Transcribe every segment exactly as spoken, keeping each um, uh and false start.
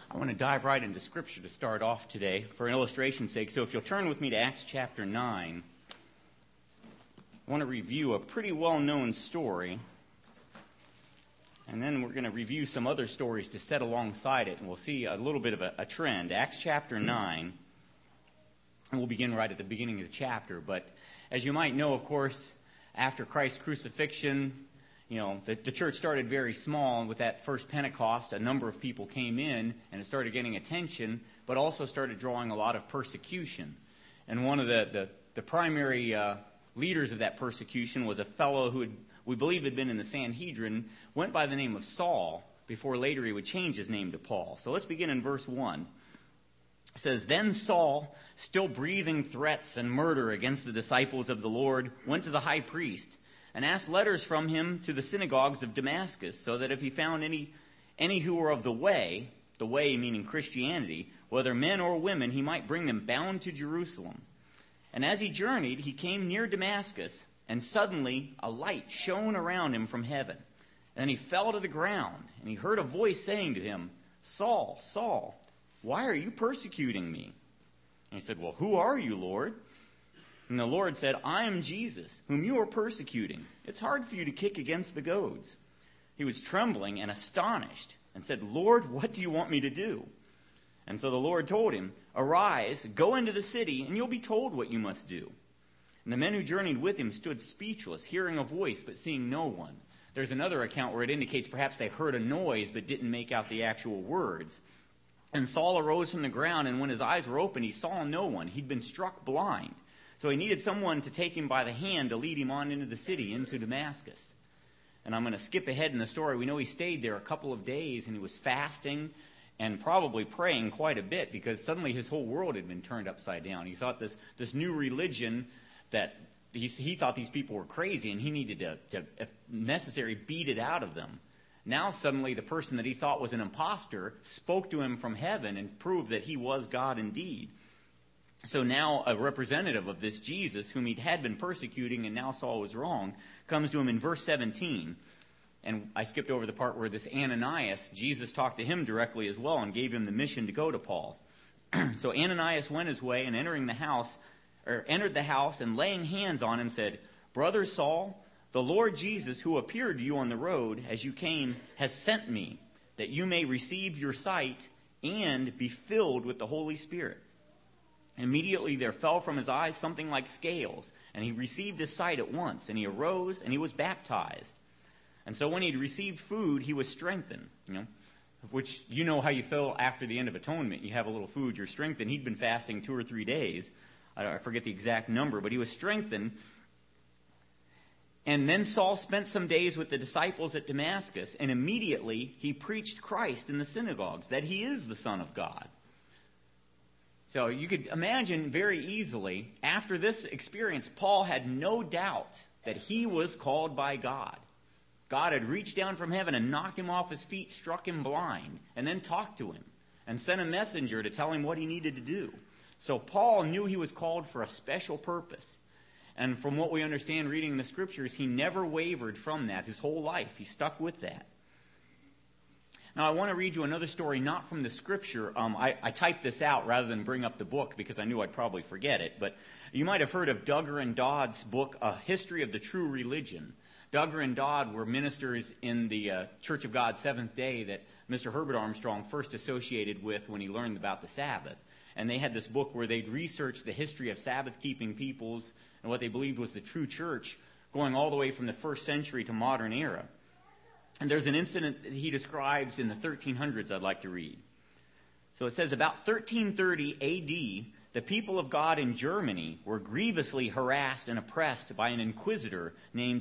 I want to dive right into Scripture to start off today for illustration's sake. So if you'll turn with me to Acts chapter nine, I want to review a pretty well-known story. And then we're going to review some other stories to set alongside it, and we'll see a little bit of a, a trend. Acts chapter nine, and we'll begin right at the beginning of the chapter. But as you might know, of course, after Christ's crucifixion, you know, the, the church started very small, and with that first Pentecost, a number of people came in, and it started getting attention, but also started drawing a lot of persecution. And one of the, the, the primary uh, leaders of that persecution was a fellow who had, we believe had been in the Sanhedrin, went by the name of Saul, before later he would change his name to Paul. So let's begin in verse one. It says, "Then Saul, still breathing threats and murder against the disciples of the Lord, went to the high priest and asked letters from him to the synagogues of Damascus, so that if he found any any who were of the way," the way meaning Christianity, "whether men or women, he might bring them bound to Jerusalem. And as he journeyed, he came near Damascus, and suddenly a light shone around him from heaven. And then he fell to the ground, and he heard a voice saying to him, 'Saul, Saul, why are you persecuting me?' And he said, 'Well, who are you, Lord?' And the Lord said, 'I am Jesus, whom you are persecuting. It's hard for you to kick against the goads.' He was trembling and astonished, and said, 'Lord, what do you want me to do?' And so the Lord told him, 'Arise, go into the city, and you'll be told what you must do.' And the men who journeyed with him stood speechless, hearing a voice, but seeing no one." There's another account where it indicates perhaps they heard a noise, but didn't make out the actual words. "And Saul arose from the ground, and when his eyes were opened, he saw no one. He'd been struck blind. So he needed someone to take him by the hand to lead him on into the city, into Damascus." And I'm going to skip ahead in the story. We know he stayed there a couple of days, and he was fasting and probably praying quite a bit, because suddenly his whole world had been turned upside down. He thought this, this new religion that he, he thought these people were crazy, and he needed to, to, if necessary, beat it out of them. Now suddenly the person that he thought was an imposter spoke to him from heaven and proved that he was God indeed. So now a representative of this Jesus, whom he had been persecuting and now saw was wrong, comes to him in verse seventeen. And I skipped over the part where this Ananias, Jesus talked to him directly as well and gave him the mission to go to Paul. So Ananias went his way, and entering the house, or entered the house, and laying hands on him said, "Brother Saul, the Lord Jesus, who appeared to you on the road as you came, has sent me, that you may receive your sight and be filled with the Holy Spirit." Immediately there fell from his eyes something like scales, and he received his sight at once, and he arose, and he was baptized. And so when he had received food, he was strengthened, you know, which you know how you feel after the end of atonement. You have a little food, you're strengthened. He'd been fasting two or three days. I forget the exact number, but he was strengthened. And then Saul spent some days with the disciples at Damascus, and immediately he preached Christ in the synagogues, that he is the Son of God. So you could imagine very easily, after this experience, Paul had no doubt that he was called by God. God had reached down from heaven and knocked him off his feet, struck him blind, and then talked to him, and sent a messenger to tell him what he needed to do. So Paul knew he was called for a special purpose. And from what we understand reading the Scriptures, he never wavered from that his whole life. He stuck with that. Now, I want to read you another story, not from the Scripture. Um, I, I typed this out rather than bring up the book because I knew I'd probably forget it. But you might have heard of Duggar and Dodd's book, A History of the True Religion. Duggar and Dodd were ministers in the uh, Church of God Seventh Day that Mister Herbert Armstrong first associated with when he learned about the Sabbath. And they had this book where they'd research the history of Sabbath-keeping peoples and what they believed was the true church, going all the way from the first century to modern era. And there's an incident that he describes in the thirteen hundreds I'd like to read. So it says, about thirteen thirty A D, the people of God in Germany were grievously harassed and oppressed by an inquisitor named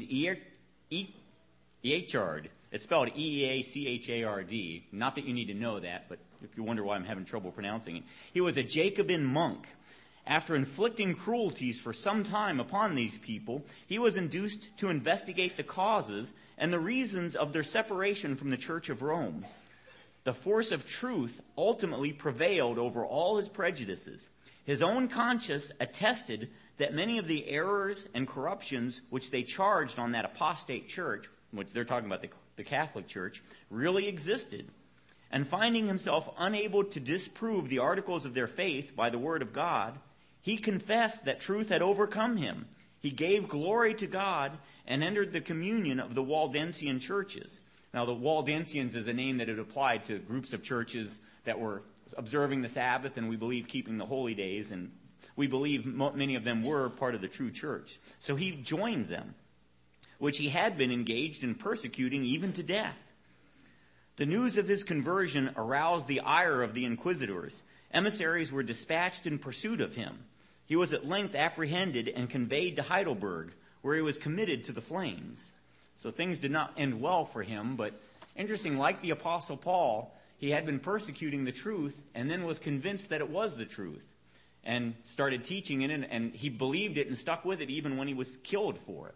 Eachard. It's spelled E E A C H A R D. Not that you need to know that, but if you wonder why I'm having trouble pronouncing it. He was a Jacobin monk. After inflicting cruelties for some time upon these people, he was induced to investigate the causes and the reasons of their separation from the Church of Rome. The force of truth ultimately prevailed over all his prejudices. His own conscience attested that many of the errors and corruptions which they charged on that apostate church, which they're talking about the, the Catholic Church, really existed. And finding himself unable to disprove the articles of their faith by the word of God, he confessed that truth had overcome him. He gave glory to God and entered the communion of the Waldensian churches. Now, the Waldensians is a name that had applied to groups of churches that were observing the Sabbath and we believe keeping the holy days, and we believe many of them were part of the true church. So he joined them, which he had been engaged in persecuting even to death. The news of his conversion aroused the ire of the inquisitors. Emissaries were dispatched in pursuit of him. He was at length apprehended and conveyed to Heidelberg, where he was committed to the flames. So things did not end well for him, but interesting, like the Apostle Paul, he had been persecuting the truth and then was convinced that it was the truth and started teaching it, and, and he believed it and stuck with it even when he was killed for it.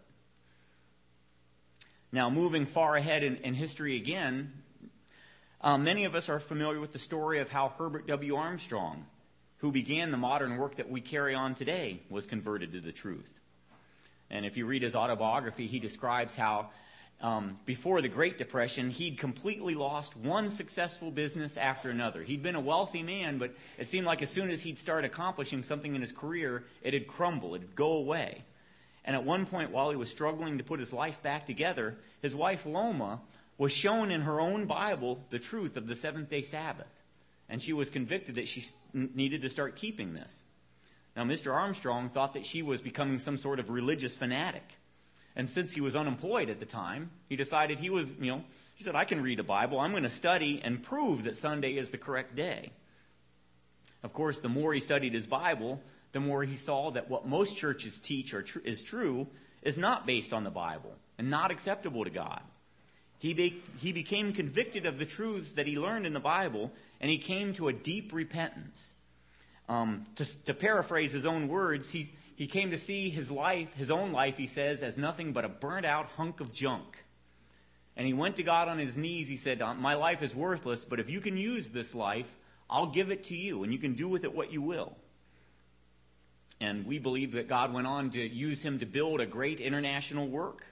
Now, moving far ahead in, in history again, um, many of us are familiar with the story of how Herbert W. Armstrong, who began the modern work that we carry on today, was converted to the truth. And if you read his autobiography, he describes how um, before the Great Depression, he'd completely lost one successful business after another. He'd been a wealthy man, but it seemed like as soon as he'd start accomplishing something in his career, it'd crumble, it'd go away. And at one point, while he was struggling to put his life back together, his wife Loma was shown in her own Bible the truth of the seventh-day Sabbath. And she was convicted that she needed to start keeping this. Now, Mister Armstrong thought that she was becoming some sort of religious fanatic. And since he was unemployed at the time, he decided he was, you know, he said, I can read a Bible. I'm going to study and prove that Sunday is the correct day. Of course, the more he studied his Bible, the more he saw that what most churches teach are tr- is true is not based on the Bible and not acceptable to God. He, be- he became convicted of the truths that he learned in the Bible, and he came to a deep repentance. Um, to, to paraphrase his own words, he, he came to see his life, his own life, he says, as nothing but a burnt-out hunk of junk. And he went to God on his knees. He said, my life is worthless, but if you can use this life, I'll give it to you, and you can do with it what you will. And we believe that God went on to use him to build a great international work.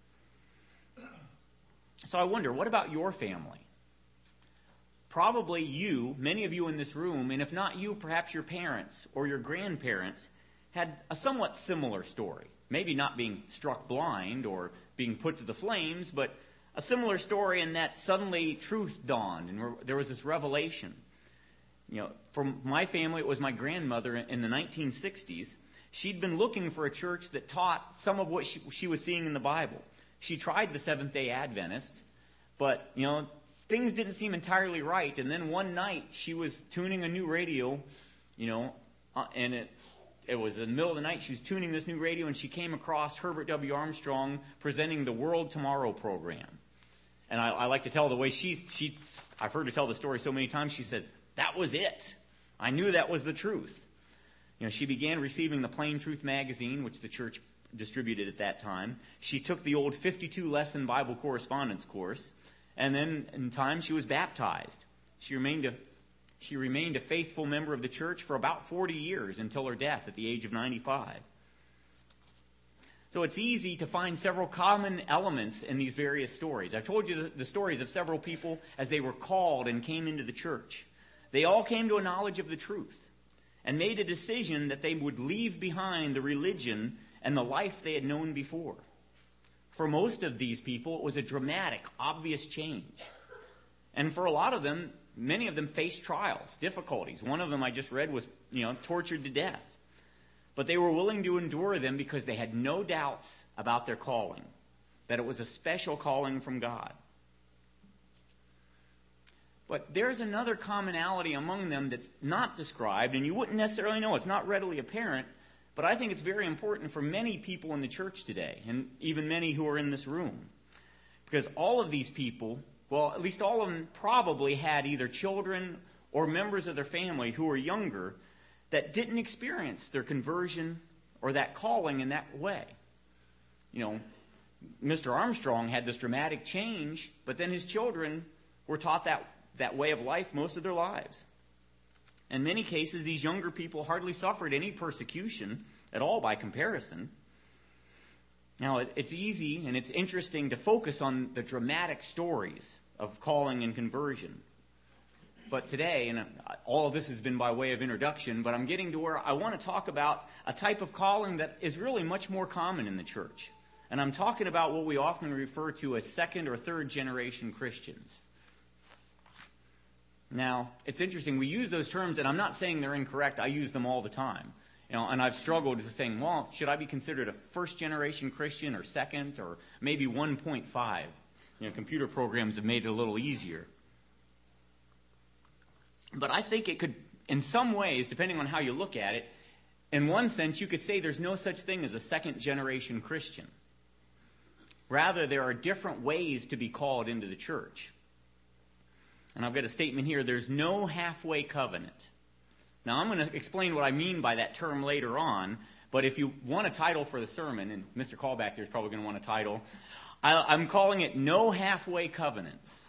So I wonder, what about your family? Probably you, many of you in this room, and if not you, perhaps your parents or your grandparents, had a somewhat similar story. Maybe not being struck blind or being put to the flames, but a similar story in that suddenly truth dawned and there was this revelation. You know, for my family, it was my grandmother in the nineteen sixties. She'd been looking for a church that taught some of what she, she was seeing in the Bible. She tried the Seventh-day Adventist, but, you know, things didn't seem entirely right. And then one night, she was tuning a new radio, you know, uh, and it it was in the middle of the night. She was tuning this new radio, and she came across Herbert W. Armstrong presenting the World Tomorrow program. And I, I like to tell the way she, she, I've heard her tell the story so many times, she says, that was it. I knew that was the truth. You know, she began receiving the Plain Truth magazine, which the church distributed at that time. She took the old fifty-two lesson Bible correspondence course, and then in time she was baptized. She remained a she remained a faithful member of the church for about forty years until her death at the age of ninety-five. So it's easy to find several common elements in these various stories. I told you the, the stories of several people as they were called and came into the church. They all came to a knowledge of the truth and made a decision that they would leave behind the religion and the life they had known before. For most of these people, it was a dramatic, obvious change. And for a lot of them, many of them faced trials, difficulties. One of them I just read was, you know, tortured to death. But they were willing to endure them because they had no doubts about their calling, that it was a special calling from God. But there's another commonality among them that's not described, and you wouldn't necessarily know. It's not readily apparent, but I think it's very important for many people in the church today, and even many who are in this room. Because all of these people, well, at least all of them probably had either children or members of their family who were younger that didn't experience their conversion or that calling in that way. You know, Mister Armstrong had this dramatic change, but then his children were taught that that way of life most of their lives. In many cases, these younger people hardly suffered any persecution at all by comparison. Now, it, it's easy and it's interesting to focus on the dramatic stories of calling and conversion. But today, and all of this has been by way of introduction, but I'm getting to where I want to talk about a type of calling that is really much more common in the church. And I'm talking about what we often refer to as second or third generation Christians. Now, it's interesting, we use those terms, and I'm not saying they're incorrect, I use them all the time. You know, and I've struggled with saying, well, should I be considered a first generation Christian or second or maybe one point five? You know, computer programs have made it a little easier. But I think it could, in some ways, depending on how you look at it, in one sense, you could say there's no such thing as a second-generation Christian. Rather, there are different ways to be called into the church. And I've got a statement here, there's no halfway covenant. Now, I'm going to explain what I mean by that term later on, but if you want a title for the sermon, and Mister Callback there is probably going to want a title, I, I'm calling it No Halfway Covenants.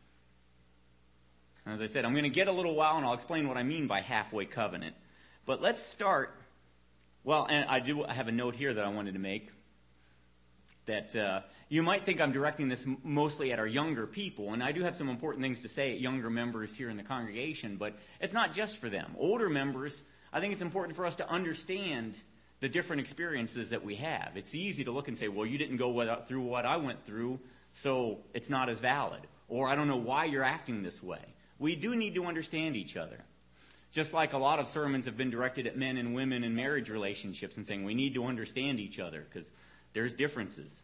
As I said, I'm going to get a little while and I'll explain what I mean by halfway covenant. But let's start, well, and I do have a note here that I wanted to make, that uh, you might think I'm directing this mostly at our younger people, and I do have some important things to say at younger members here in the congregation, but it's not just for them. Older members, I think it's important for us to understand the different experiences that we have. It's easy to look and say, well, you didn't go through what I went through, so it's not as valid. Or I don't know why you're acting this way. We do need to understand each other. Just like a lot of sermons have been directed at men and women in marriage relationships and saying we need to understand each other because there's differences.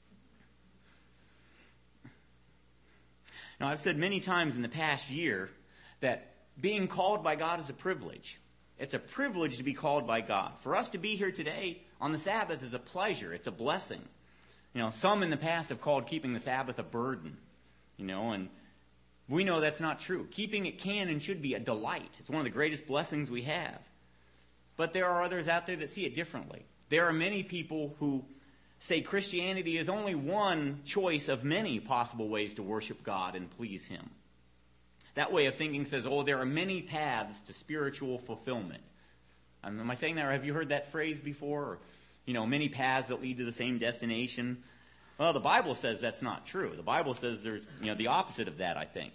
Now, I've said many times in the past year that being called by God is a privilege. It's a privilege to be called by God. For us to be here today on the Sabbath is a pleasure. It's a blessing. You know, some in the past have called keeping the Sabbath a burden, you know, and we know that's not true. Keeping it can and should be a delight. It's one of the greatest blessings we have. But there are others out there that see it differently. There are many people who say Christianity is only one choice of many possible ways to worship God and please Him. That way of thinking says, oh, there are many paths to spiritual fulfillment. Um, am I saying that, or have you heard that phrase before? Or, you know, many paths that lead to the same destination. Well, the Bible says that's not true. The Bible says there's, you know, the opposite of that, I think.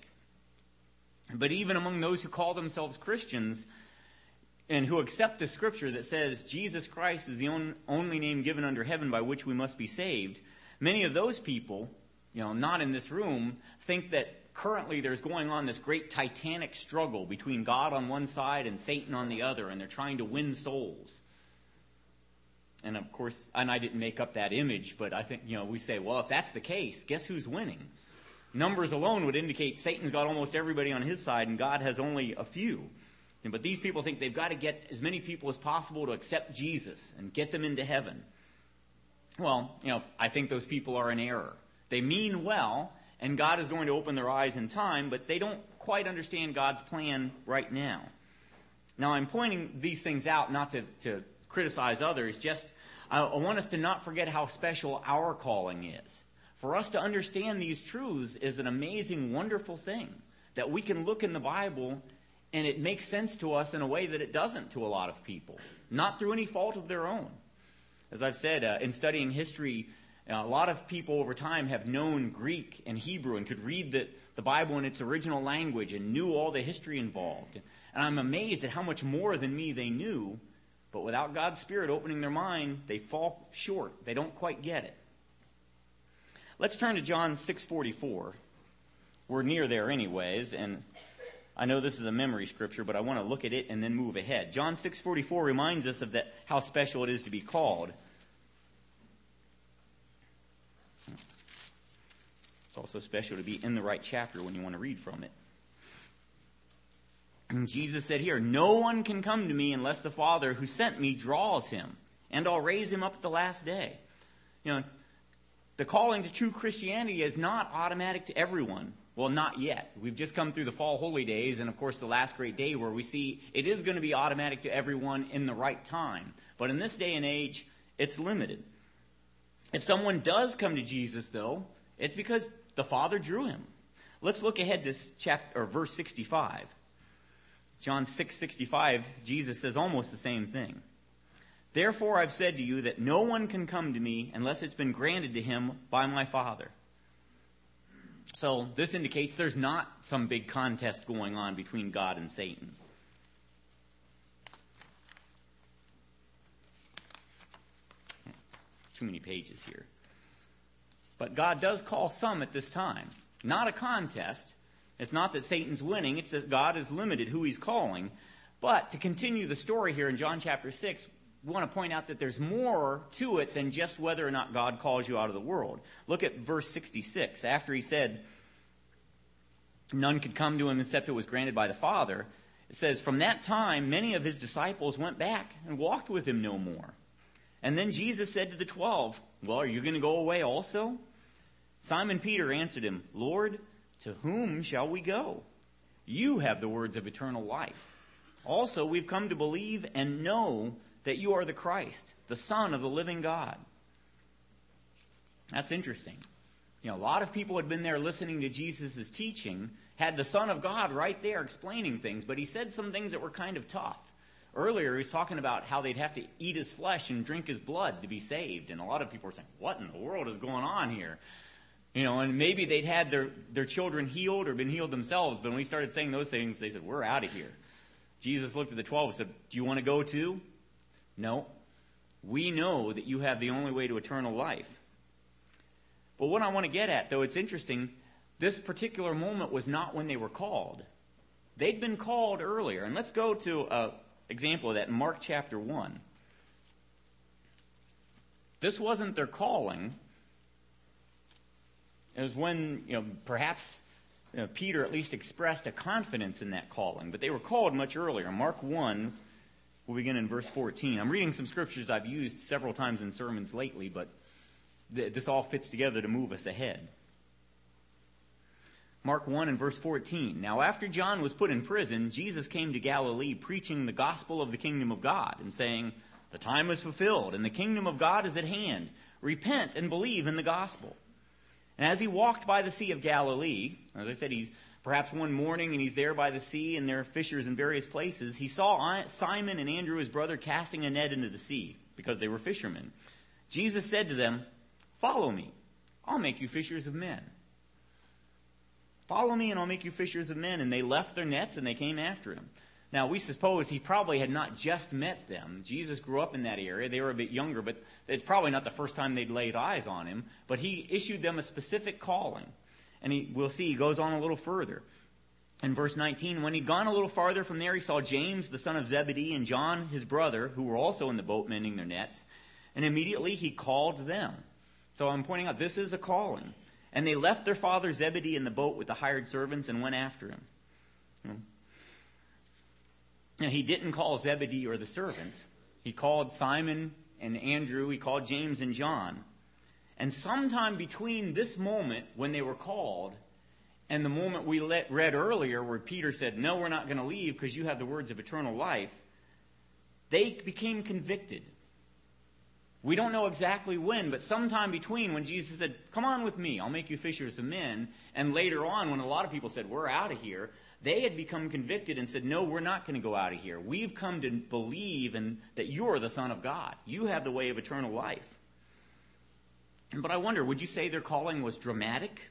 But even among those who call themselves Christians and who accept the scripture that says Jesus Christ is the on, only name given under heaven by which we must be saved, many of those people, you know, not in this room, think that currently there's going on this great titanic struggle between God on one side and Satan on the other, and they're trying to win souls. And of course, and I didn't make up that image, but I think, you know, we say, well, if that's the case, guess who's winning? Numbers alone would indicate Satan's got almost everybody on his side and God has only a few. But these people think they've got to get as many people as possible to accept Jesus and get them into heaven. Well, you know, I think those people are in error. They mean well, and God is going to open their eyes in time, but they don't quite understand God's plan right now. Now, I'm pointing these things out not to, to criticize others, just I, I want us to not forget how special our calling is. For us to understand these truths is an amazing, wonderful thing, that we can look in the Bible and it makes sense to us in a way that it doesn't to a lot of people, not through any fault of their own. As I've said, uh, in studying history, uh, a lot of people over time have known Greek and Hebrew and could read the, the Bible in its original language and knew all the history involved. And I'm amazed at how much more than me they knew, but without God's Spirit opening their mind, they fall short. They don't quite get it. Let's turn to John six forty-four. We're near there anyways, and I know this is a memory scripture, but I want to look at it and then move ahead. John six forty-four reminds us of that, how special it is to be called. It's also special to be in the right chapter when you want to read from it. And Jesus said here, "No one can come to me unless the Father who sent me draws him, and I'll raise him up at the last day." You know, the calling to true Christianity is not automatic to everyone. Well, not yet. We've just come through the fall holy days and, of course, the last great day where we see it is going to be automatic to everyone in the right time. But in this day and age, it's limited. If someone does come to Jesus, though, it's because the Father drew him. Let's look ahead to chapter or verse sixty-five. John six sixty-five, Jesus says almost the same thing. "Therefore I've said to you that no one can come to me unless it's been granted to him by my Father." So this indicates there's not some big contest going on between God and Satan. Too many pages here. But God does call some at this time. Not a contest. It's not that Satan's winning. It's that God is limited who he's calling. But to continue the story here in John chapter six, we want to point out that there's more to it than just whether or not God calls you out of the world. Look at verse sixty-six. After he said, none could come to him except it was granted by the Father, it says, from that time many of his disciples went back and walked with him no more. And then Jesus said to the twelve, well, are you going to go away also? Simon Peter answered him, Lord, to whom shall we go? You have the words of eternal life. Also, we've come to believe and know that you are the Christ, the Son of the living God. That's interesting. You know, a lot of people had been there listening to Jesus' teaching, had the Son of God right there explaining things, but he said some things that were kind of tough. Earlier, he was talking about how they'd have to eat his flesh and drink his blood to be saved. And a lot of people were saying, what in the world is going on here? You know, and maybe they'd had their, their children healed or been healed themselves, but when we started saying those things, they said, we're out of here. Jesus looked at the twelve and said, do you want to go too? No. We know that you have the only way to eternal life. But what I want to get at, though, it's interesting, this particular moment was not when they were called. They'd been called earlier. And let's go to an example of that in Mark chapter one. This wasn't their calling. It was when, you know, perhaps you know, Peter at least expressed a confidence in that calling. But they were called much earlier. Mark one, we'll begin in verse fourteen. I'm reading some scriptures I've used several times in sermons lately, but th- this all fits together to move us ahead. Mark one and verse fourteen. Now after John was put in prison, Jesus came to Galilee preaching the gospel of the kingdom of God and saying, the time is fulfilled and the kingdom of God is at hand. Repent and believe in the gospel. And as he walked by the Sea of Galilee, as I said, he's perhaps one morning and he's there by the sea and there are fishers in various places, he saw Simon and Andrew, his brother, casting a net into the sea because they were fishermen. Jesus said to them, follow me. I'll make you fishers of men. Follow me and I'll make you fishers of men. And they left their nets and they came after him. Now, we suppose he probably had not just met them. Jesus grew up in that area. They were a bit younger, but it's probably not the first time they'd laid eyes on him. But he issued them a specific calling. And he, we'll see, he goes on a little further. In verse nineteen, when he'd gone a little farther from there, he saw James, the son of Zebedee, and John, his brother, who were also in the boat mending their nets. And immediately he called them. So I'm pointing out, this is a calling. And they left their father Zebedee in the boat with the hired servants and went after him. You know? Now, he didn't call Zebedee or the servants. He called Simon and Andrew. He called James and John. And sometime between this moment when they were called and the moment we let, read earlier where Peter said, no, we're not going to leave because you have the words of eternal life, they became convicted. We don't know exactly when, but sometime between when Jesus said, come on with me, I'll make you fishers of men, and later on when a lot of people said, we're out of here, they had become convicted and said, no, we're not going to go out of here. We've come to believe in, that you're the Son of God. You have the way of eternal life. But I wonder, would you say their calling was dramatic?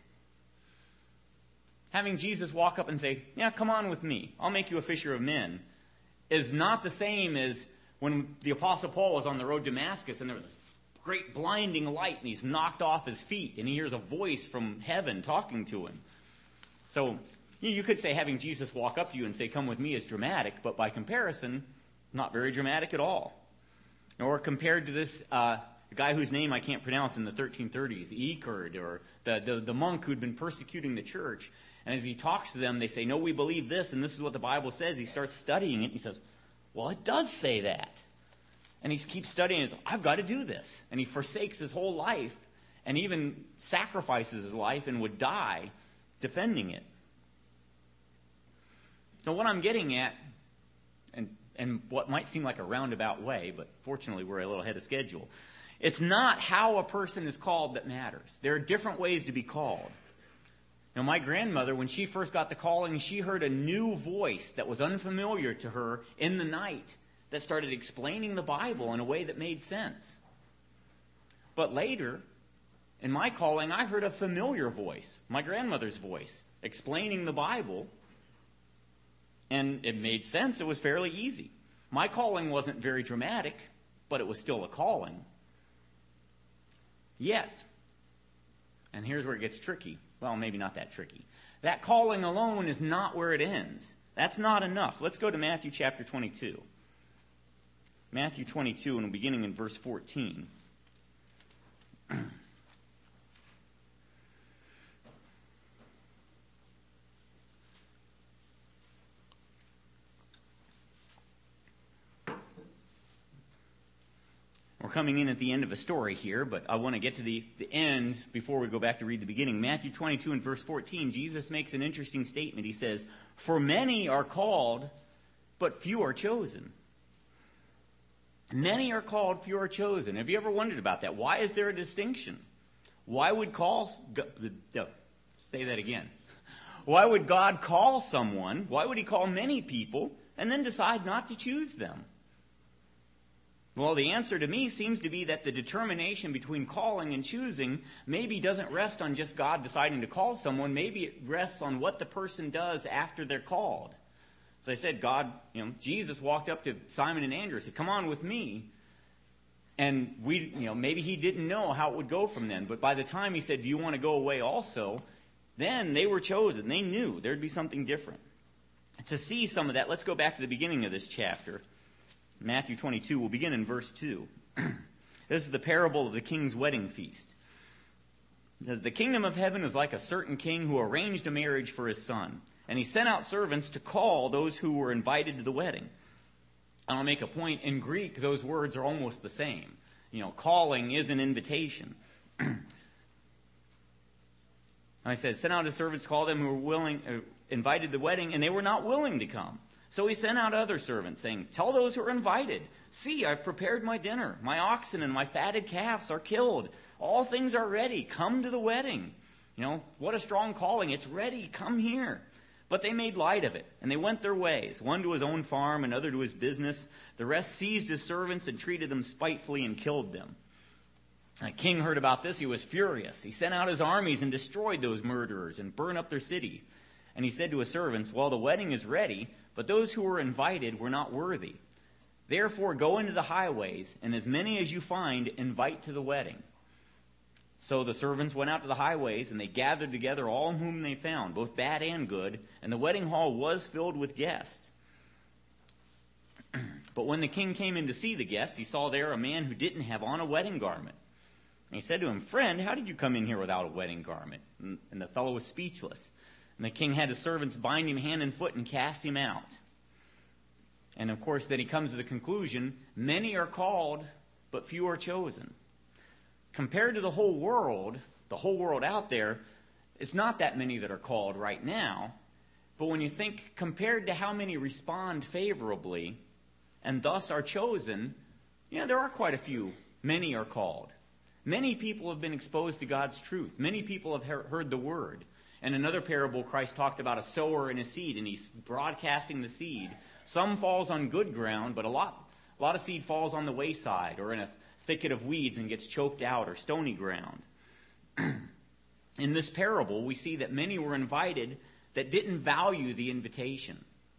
Having Jesus walk up and say, yeah, come on with me, I'll make you a fisher of men, is not the same as when the Apostle Paul was on the road to Damascus and there was this great blinding light and he's knocked off his feet and he hears a voice from heaven talking to him. So you could say having Jesus walk up to you and say, come with me is dramatic, but by comparison, not very dramatic at all. Or compared to this uh, guy whose name I can't pronounce in the thirteen thirties, Echard, or the, the, the monk who'd been persecuting the church. And as he talks to them, they say, no, we believe this, and this is what the Bible says. He starts studying it, and he says, well, it does say that. And he keeps studying, and he says, I've got to do this. And he forsakes his whole life, and even sacrifices his life, and would die defending it. So what I'm getting at, and, and what might seem like a roundabout way, but fortunately we're a little ahead of schedule, it's not how a person is called that matters. There are different ways to be called. Now, my grandmother, when she first got the calling, she heard a new voice that was unfamiliar to her in the night that started explaining the Bible in a way that made sense. But later, In my calling, I heard a familiar voice, my grandmother's voice, explaining the Bible, and it made sense. It was fairly easy. My calling wasn't very dramatic, but it was still a calling. Yet, and here's where it gets tricky. Well, maybe not that tricky. That calling alone is not where it ends. That's not enough. Let's go to Matthew chapter twenty-two. Matthew twenty-two, and beginning in verse fourteen. We're coming in at the end of a story here, but I want to get to the, the end before we go back to read the beginning. Matthew twenty-two and verse fourteen, Jesus makes an interesting statement. He says, "For many are called, but few are chosen." Many are called, few are chosen. Have you ever wondered about that? Why is there a distinction? Why would call, say that again. Why would God call someone, why would he call many people, and then decide not to choose them? Well, the answer to me seems to be that the determination between calling and choosing maybe doesn't rest on just God deciding to call someone. Maybe it rests on what the person does after they're called. As I said, God, you know, Jesus walked up to Simon and Andrew and said, "Come on with me." And we, you know, maybe he didn't know how it would go from then. But by the time he said, "Do you want to go away also?" then they were chosen. They knew there'd be something different. To see some of that, let's go back to the beginning of this chapter. Matthew twenty-two, we'll begin in verse two. This is the parable of the king's wedding feast. It says, "The kingdom of heaven is like a certain king who arranged a marriage for his son. And he sent out servants to call those who were invited to the wedding." I'll make a point. In Greek, those words are almost the same. You know, calling is an invitation. I said, sent out his servants to call them who were willing, uh, invited to the wedding, and they were not willing to come. So he sent out other servants, saying, "Tell those who are invited, see, I've prepared my dinner. My oxen and my fatted calves are killed. All things are ready. Come to the wedding." You know, what a strong calling. It's ready. Come here. But they made light of it, and they went their ways, one to his own farm, another to his business. The rest seized his servants and treated them spitefully and killed them. The king heard about this. He was furious. He sent out his armies and destroyed those murderers and burned up their city. And he said to his servants, "Well, the wedding is ready, but those who were invited were not worthy. Therefore go into the highways, and as many as you find, invite to the wedding." So the servants went out to the highways, and they gathered together all whom they found, both bad and good, and the wedding hall was filled with guests. But when the king came in to see the guests, he saw there a man who didn't have on a wedding garment. And he said to him, "Friend, how did you come in here without a wedding garment?" And the fellow was speechless. And the king had his servants bind him hand and foot and cast him out. And of course, then he comes to the conclusion, many are called, but few are chosen. Compared to the whole world, the whole world out there, it's not that many that are called right now. But when you think compared to how many respond favorably and thus are chosen, yeah, there are quite a few. Many are called. Many people have been exposed to God's truth. Many people have he- heard the word. In another parable, Christ talked about a sower and a seed, and he's broadcasting the seed. Some falls on good ground, but a lot, a lot of seed falls on the wayside or in a thicket of weeds and gets choked out, or stony ground. In this parable, we see that many were invited that didn't value the invitation.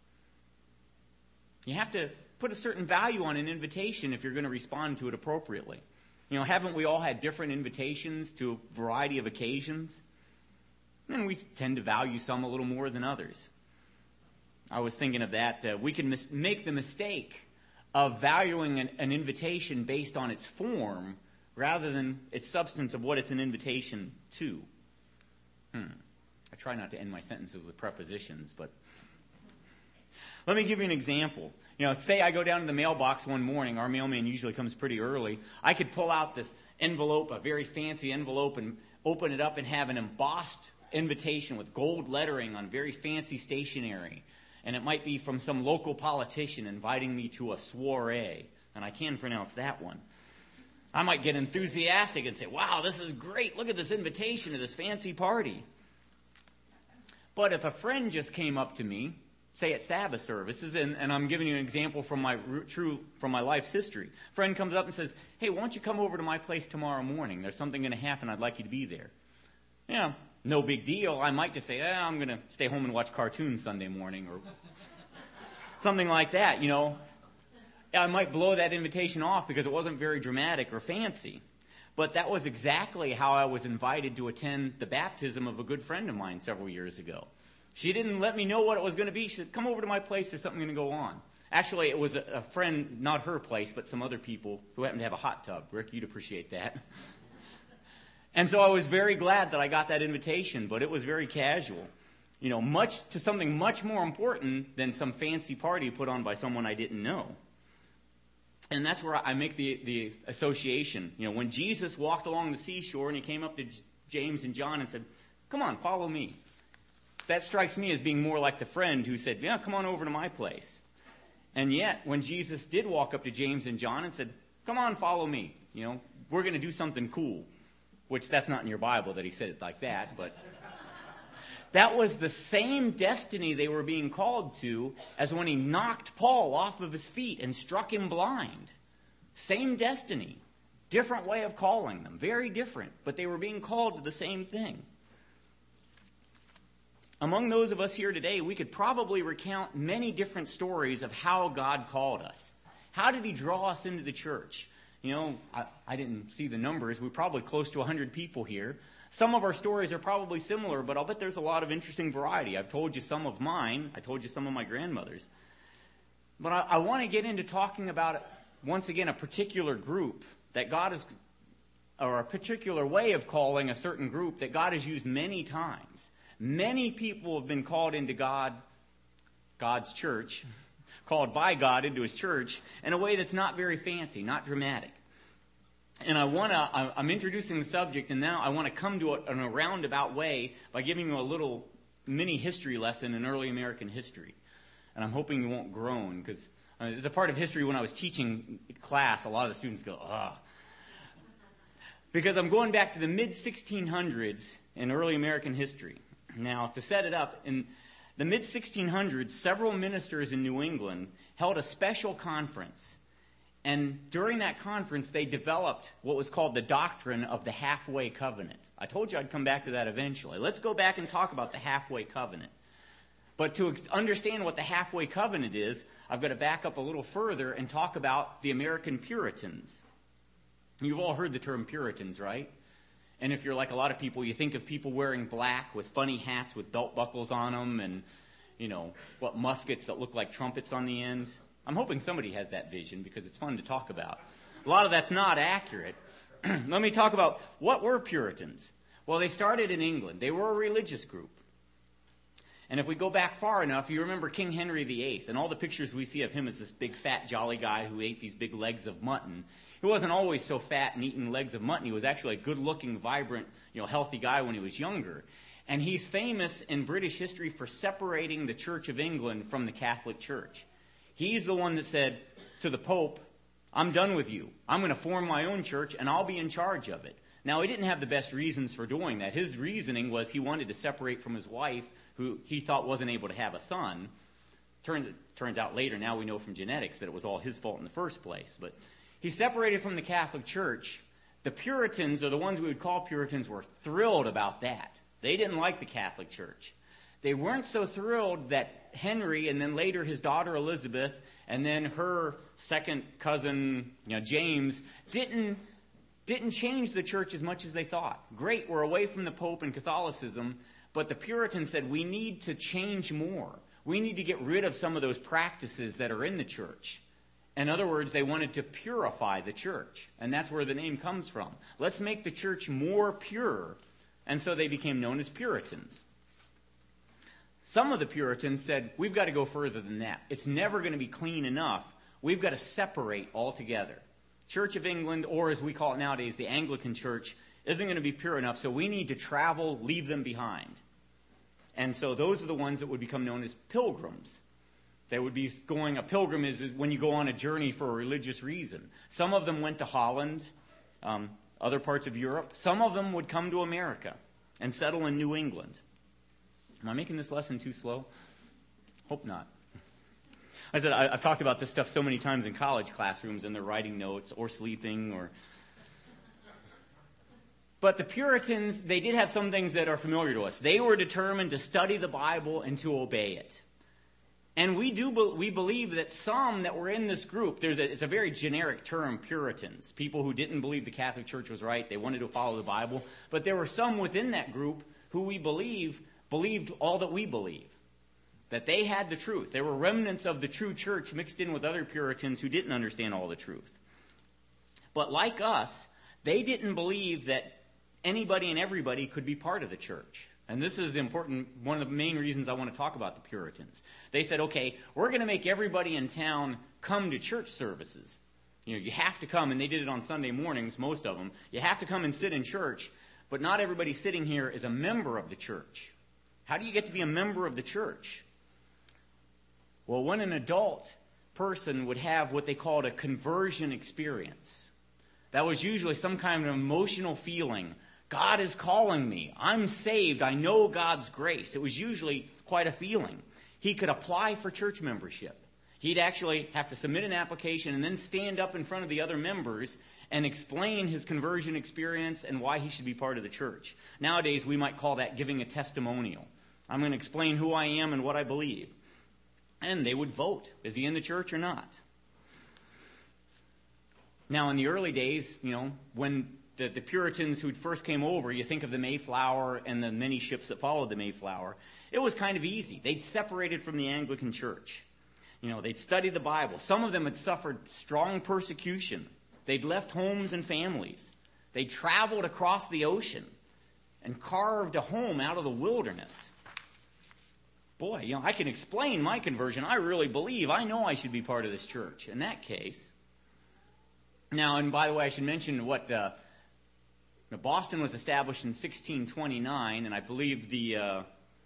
You have to put a certain value on an invitation if you're going to respond to it appropriately. You know, haven't we all had different invitations to a variety of occasions? And we tend to value some a little more than others. I was thinking of that. Uh, we can mis- make the mistake of valuing an, an invitation based on its form rather than its substance of what it's an invitation to. Hmm. I try not to end my sentences with prepositions, but let me give you an example. You know, say I go down to the mailbox one morning. Our mailman usually comes pretty early. I could pull out this envelope, a very fancy envelope, and open it up and have an embossed invitation with gold lettering on very fancy stationery. And it might be from some local politician inviting me to a soiree. And I can pronounce that one. I might get enthusiastic and say, "Wow, this is great. Look at this invitation to this fancy party." But if a friend just came up to me say at Sabbath services, and, and I'm giving you an example from my true from my life's history. A friend comes up and says, "Hey, why don't you come over to my place tomorrow morning? There's something going to happen. I'd like you to be there." Yeah, no big deal. I might just say, eh, "I'm going to stay home and watch cartoons Sunday morning," or something like that. You know, I might blow that invitation off because it wasn't very dramatic or fancy. But that was exactly how I was invited to attend the baptism of a good friend of mine several years ago. She didn't let me know what it was going to be. She said, "Come over to my place. There's something going to go on." Actually, it was a, a friend, not her place, but some other people who happened to have a hot tub. Rick, you'd appreciate that. And so I was very glad that I got that invitation, but it was very casual. You know, much to something much more important than some fancy party put on by someone I didn't know. And that's where I make the, the association. You know, when Jesus walked along the seashore and he came up to J- James and John and said, "Come on, follow me." That strikes me as being more like the friend who said, "Yeah, come on over to my place." And yet, when Jesus did walk up to James and John and said, "Come on, follow me. You know, we're going to do something cool," which that's not in your Bible that he said it like that, but that was the same destiny they were being called to as when he knocked Paul off of his feet and struck him blind. Same destiny. Different way of calling them. Very different. But they were being called to the same thing. Among those of us here today, we could probably recount many different stories of how God called us. How did he draw us into the church? You know, I, I didn't see the numbers. We're probably close to one hundred people here. Some of our stories are probably similar, but I'll bet there's a lot of interesting variety. I've told you some of mine. I told you some of my grandmother's. But I, I want to get into talking about, once again, a particular group that God has, or a particular way of calling a certain group that God has used many times. Many people have been called into God, God's church, called by God into his church in a way that's not very fancy, not dramatic. And I want to, I'm introducing the subject, and now I want to come to it in a roundabout way by giving you a little mini history lesson in early American history. And I'm hoping you won't groan, because uh, it's a part of history when I was teaching class, a lot of the students go, "Ugh." Because I'm going back to the mid sixteen hundreds in early American history. Now, to set it up, in the mid sixteen hundreds, several ministers in New England held a special conference. And during that conference, they developed what was called the doctrine of the halfway covenant. I told you I'd come back to that eventually. Let's go back and talk about the halfway covenant. But to understand what the halfway covenant is, I've got to back up a little further and talk about the American Puritans. You've all heard the term Puritans, right? And if you're like a lot of people, you think of people wearing black with funny hats with belt buckles on them and, you know, what, muskets that look like trumpets on the end. I'm hoping somebody has that vision because it's fun to talk about. A lot of that's not accurate. Let me talk about what were Puritans. Well, they started in England. They were a religious group. And if we go back far enough, you remember King Henry the Eighth, and all the pictures we see of him as this big, fat, jolly guy who ate these big legs of mutton. He wasn't always so fat and eating legs of mutton. He was actually a good-looking, vibrant, you know, healthy guy when he was younger. And he's famous in British history for separating the Church of England from the Catholic Church. He's the one that said to the Pope, "I'm done with you. I'm going to form my own church, and I'll be in charge of it." Now, he didn't have the best reasons for doing that. His reasoning was he wanted to separate from his wife, who he thought wasn't able to have a son. Turns, turns out later, now we know from genetics, that it was all his fault in the first place. But he separated from the Catholic Church. The Puritans, or the ones we would call Puritans, were thrilled about that. They didn't like the Catholic Church. They weren't so thrilled that Henry, and then later his daughter Elizabeth, and then her second cousin, you know, James, didn't didn't change the church as much as they thought. Great, we're away from the Pope and Catholicism, but the Puritans said we need to change more. We need to get rid of some of those practices that are in the church. In other words, they wanted to purify the church, and that's where the name comes from. Let's make the church more pure, and so they became known as Puritans. Some of the Puritans said, we've got to go further than that. It's never going to be clean enough. We've got to separate altogether. Church of England, or as we call it nowadays, the Anglican Church, isn't going to be pure enough, so we need to travel, leave them behind. And so those are the ones that would become known as pilgrims. They would be going, a pilgrim is, is when you go on a journey for a religious reason. Some of them went to Holland, um, other parts of Europe. Some of them would come to America and settle in New England. Am I making this lesson too slow? Hope not. I said, I, I've talked about this stuff so many times in college classrooms, and they're writing notes or sleeping or... But the Puritans, they did have some things that are familiar to us. They were determined to study the Bible and to obey it. And we do we believe that some that were in this group, there's a, it's a very generic term, Puritans, people who didn't believe the Catholic Church was right, they wanted to follow the Bible. But there were some within that group who we believe believed all that we believe, that they had the truth. There were remnants of the true church mixed in with other Puritans who didn't understand all the truth. But like us, they didn't believe that anybody and everybody could be part of the church. And this is the important, one of the main reasons I want to talk about the Puritans. They said, okay, we're going to make everybody in town come to church services. You know, you have to come, and they did it on Sunday mornings, most of them. You have to come and sit in church, but not everybody sitting here is a member of the church. How do you get to be a member of the church? Well, when an adult person would have what they called a conversion experience, that was usually some kind of emotional feeling. God is calling me. I'm saved. I know God's grace. It was usually quite a feeling. He could apply for church membership. He'd actually have to submit an application and then stand up in front of the other members and explain his conversion experience and why he should be part of the church. Nowadays, we might call that giving a testimonial. I'm going to explain who I am and what I believe. And they would vote. Is he in the church or not? Now, in the early days, you know, when the, the Puritans who first came over, you think of the Mayflower and the many ships that followed the Mayflower, it was kind of easy. They'd separated from the Anglican Church. You know, they'd studied the Bible. Some of them had suffered strong persecution. They'd left homes and families. They traveled across the ocean and carved a home out of the wilderness. Boy, you know, I can explain my conversion. I really believe. I know I should be part of this church. In that case... Now, and by the way, I should mention what uh, Boston was established in sixteen twenty-nine, and I believe the uh,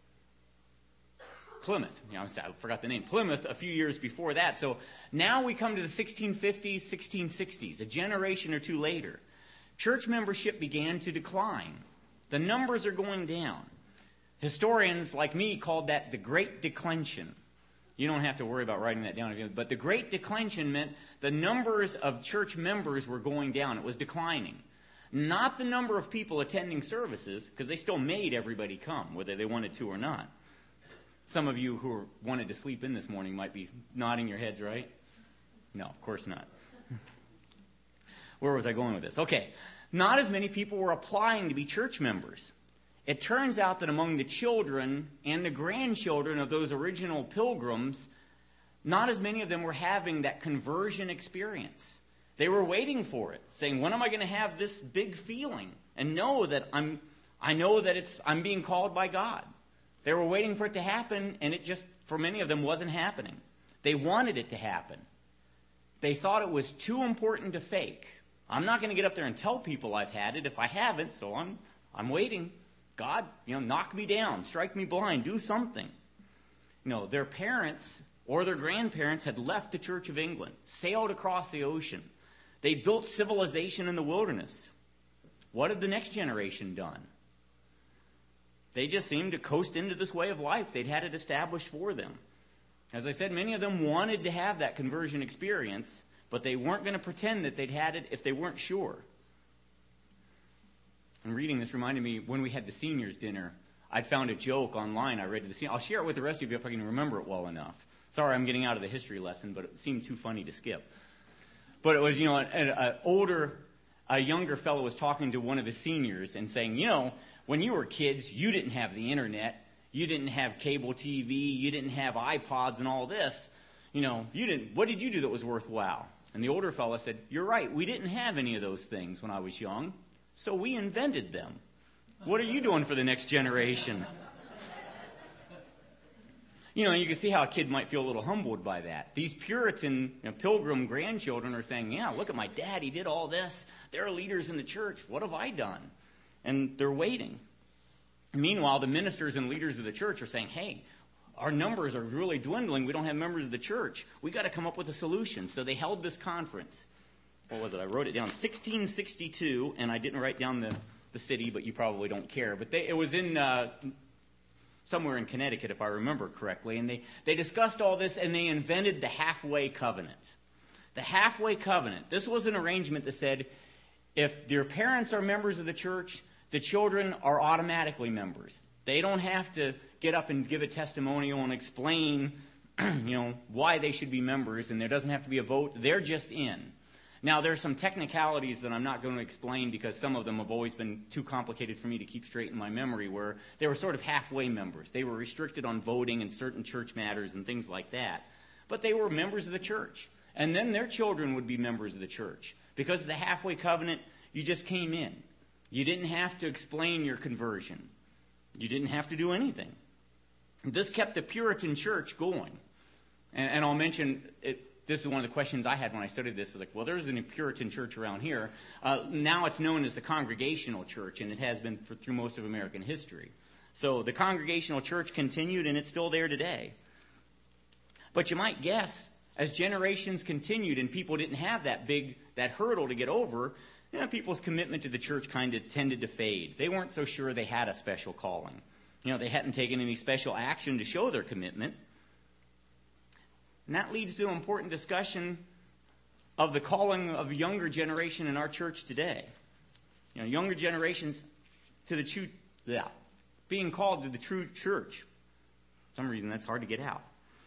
Plymouth, you know, I forgot the name, Plymouth a few years before that. So now we come to the sixteen fifties, sixteen sixties, a generation or two later. Church membership began to decline. The numbers are going down. Historians like me called that the Great Declension. You don't have to worry about writing that down. But the Great Declension meant the numbers of church members were going down. It was declining. Not the number of people attending services, because they still made everybody come, whether they wanted to or not. Some of you who wanted to sleep in this morning might be nodding your heads, right? No, of course not. Where was I going with this? Okay, not as many people were applying to be church members. It turns out that among the children and the grandchildren of those original pilgrims, not as many of them were having that conversion experience. They were waiting for it, saying, when am I going to have this big feeling and know that I'm, I know that it's, I'm being called by God? They were waiting for it to happen, and it just, for many of them, wasn't happening. They wanted it to happen. They thought it was too important to fake. I'm not going to get up there and tell people I've had it if I haven't, so I'm, I'm waiting. God, you know, knock me down, strike me blind, do something. You know, their parents or their grandparents had left the Church of England, sailed across the ocean. They built civilization in the wilderness. What had the next generation done? They just seemed to coast into this way of life. They'd had it established for them. As I said, many of them wanted to have that conversion experience, but they weren't going to pretend that they'd had it if they weren't sure. And reading this reminded me, when we had the seniors dinner, I'd found a joke online I read to the seniors. I'll share it with the rest of you if I can remember it well enough. Sorry, I'm getting out of the history lesson, but it seemed too funny to skip. But it was, you know, an older, a younger fellow was talking to one of the seniors and saying, you know, when you were kids, you didn't have the internet. You didn't have cable T V. You didn't have iPods and all this. You know, you didn't. What did you do that was worthwhile? And the older fellow said, you're right. We didn't have any of those things when I was young. So we invented them. What are you doing for the next generation? You know, you can see how a kid might feel a little humbled by that. These Puritan, you know, pilgrim grandchildren are saying, yeah, look at my dad. He did all this. They're leaders in the church. What have I done? And they're waiting. Meanwhile, the ministers and leaders of the church are saying, hey, our numbers are really dwindling. We don't have members of the church. We've got to come up with a solution. So they held this conference. What was it? I wrote it down. sixteen sixty-two, and I didn't write down the, the city, but you probably don't care. But they, it was in uh, somewhere in Connecticut, if I remember correctly. And they, they discussed all this, and they invented the halfway covenant. The halfway covenant. This was an arrangement that said, if their parents are members of the church, the children are automatically members. They don't have to get up and give a testimonial and explain, you know, why they should be members, and there doesn't have to be a vote. They're just in. Now, there are some technicalities that I'm not going to explain because some of them have always been too complicated for me to keep straight in my memory, where they were sort of halfway members. They were restricted on voting and certain church matters and things like that. But they were members of the church. And then their children would be members of the church. Because of the halfway covenant, you just came in. You didn't have to explain your conversion. You didn't have to do anything. This kept the Puritan church going. And, and I'll mention, it, this is one of the questions I had when I studied this. Is like, well, there's a Puritan church around here. Uh, now it's known as the Congregational Church, and it has been for, through most of American history. So the Congregational Church continued, and it's still there today. But you might guess, as generations continued and people didn't have that big, that hurdle to get over, you know, people's commitment to the church kind of tended to fade. They weren't so sure they had a special calling. You know, they hadn't taken any special action to show their commitment. And that leads to an important discussion of the calling of the younger generation in our church today. You know, younger generations to the true, yeah, being called to the true church. For some reason, that's hard to get out.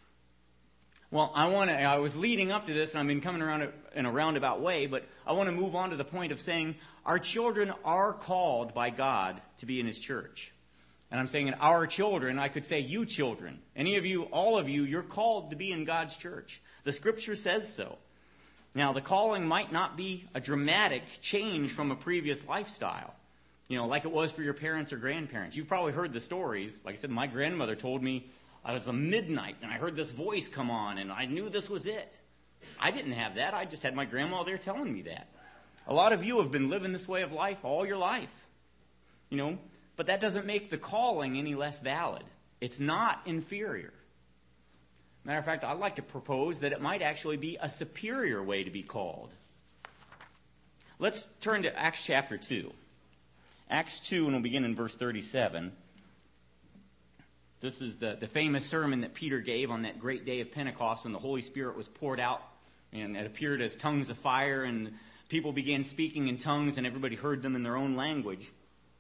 Well, I want to. I was leading up to this, and I've been coming around in a roundabout way, but I want to move on to the point of saying our children are called by God to be in His church. And I'm saying our children, I could say you children. Any of you, all of you, you're called to be in God's church. The Scripture says so. Now, the calling might not be a dramatic change from a previous lifestyle, you know, like it was for your parents or grandparents. You've probably heard the stories. Like I said, my grandmother told me, I was at midnight, and I heard this voice come on, and I knew this was it. I didn't have that. I just had my grandma there telling me that. A lot of you have been living this way of life all your life. You know, but that doesn't make the calling any less valid. It's not inferior. Matter of fact, I'd like to propose that it might actually be a superior way to be called. Let's turn to Acts chapter two. Acts two, and we'll begin in verse thirty-seven. This is the, the famous sermon that Peter gave on that great day of Pentecost when the Holy Spirit was poured out, and it appeared as tongues of fire, and people began speaking in tongues, and everybody heard them in their own language.